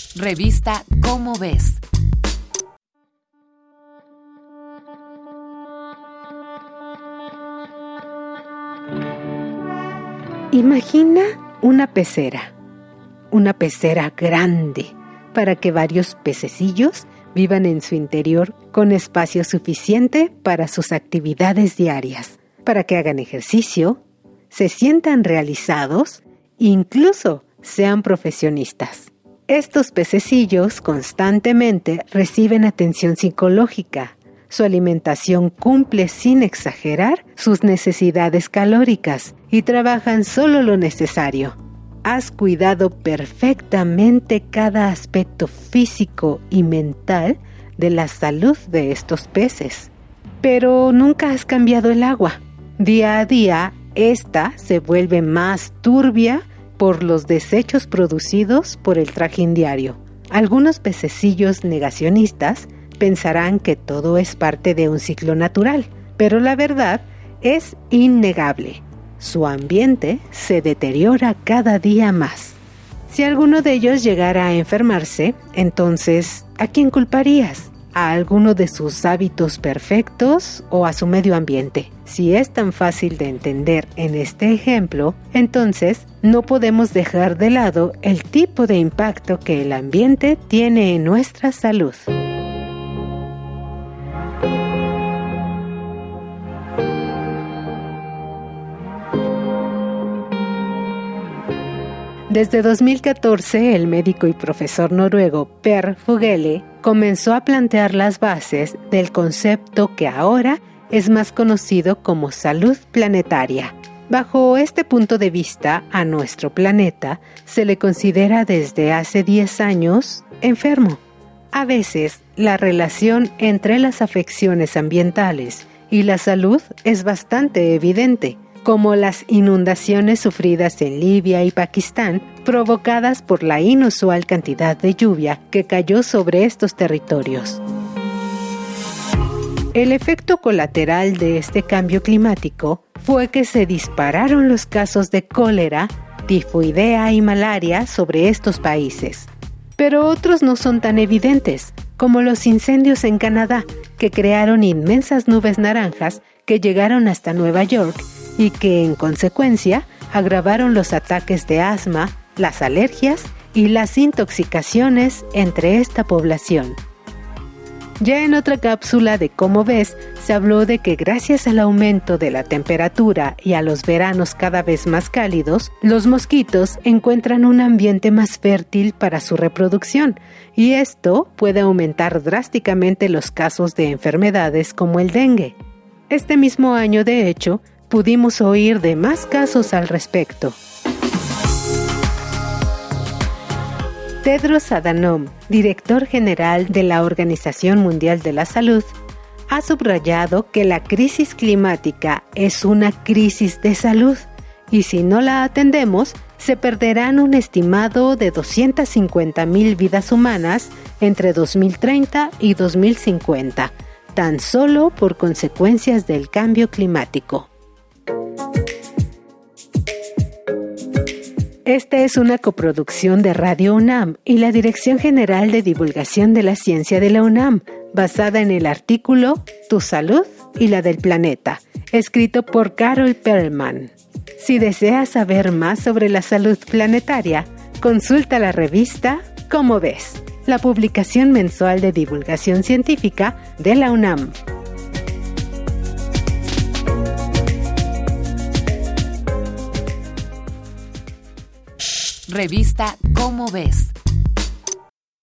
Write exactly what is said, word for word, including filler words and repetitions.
Revista Cómo Ves. Imagina una pecera, una pecera grande para que varios pececillos vivan en su interior con espacio suficiente para sus actividades diarias, para que hagan ejercicio, se sientan realizados e incluso sean profesionistas. Estos pececillos constantemente reciben atención psicológica. Su alimentación cumple sin exagerar sus necesidades calóricas y trabajan solo lo necesario. Has cuidado perfectamente cada aspecto físico y mental de la salud de estos peces. Pero nunca has cambiado el agua. Día a día, esta se vuelve más turbia por los desechos producidos por el trajín diario. Algunos pececillos negacionistas pensarán que todo es parte de un ciclo natural, pero la verdad es innegable. Su ambiente se deteriora cada día más. Si alguno de ellos llegara a enfermarse, entonces, ¿a quién culparías? ¿A alguno de sus hábitos perfectos o a su medio ambiente? Si es tan fácil de entender en este ejemplo, entonces no podemos dejar de lado el tipo de impacto que el ambiente tiene en nuestra salud. Desde dos mil catorce, el médico y profesor noruego Per Fugelli comenzó a plantear las bases del concepto que ahora es más conocido como salud planetaria. Bajo este punto de vista, a nuestro planeta se le considera desde hace diez años enfermo. A veces, la relación entre las afecciones ambientales y la salud es bastante evidente, como las inundaciones sufridas en Libia y Pakistán, provocadas por la inusual cantidad de lluvia que cayó sobre estos territorios. El efecto colateral de este cambio climático fue que se dispararon los casos de cólera, tifoidea y malaria sobre estos países. Pero otros no son tan evidentes, como los incendios en Canadá, que crearon inmensas nubes naranjas que llegaron hasta Nueva York y que, en consecuencia, agravaron los ataques de asma, las alergias y las intoxicaciones entre esta población. Ya en otra cápsula de Cómo Ves, se habló de que gracias al aumento de la temperatura y a los veranos cada vez más cálidos, los mosquitos encuentran un ambiente más fértil para su reproducción, y esto puede aumentar drásticamente los casos de enfermedades como el dengue. Este mismo año, de hecho, pudimos oír de más casos al respecto. Tedros Adhanom, director general de la Organización Mundial de la Salud, ha subrayado que la crisis climática es una crisis de salud y si no la atendemos, se perderán un estimado de doscientas cincuenta mil vidas humanas entre dos mil treinta y dos mil cincuenta, tan solo por consecuencias del cambio climático. Esta es una coproducción de Radio UNAM y la Dirección General de Divulgación de la Ciencia de la UNAM, basada en el artículo Tu salud y la del planeta, escrito por Carol Perlman. Si deseas saber más sobre la salud planetaria, consulta la revista Cómo Ves, la publicación mensual de divulgación científica de la UNAM. Revista Cómo Ves.